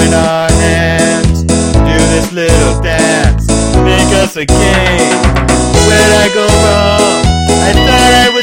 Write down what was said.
join our hands, do this little dance, make us a game. Where'd I go wrong? I thought I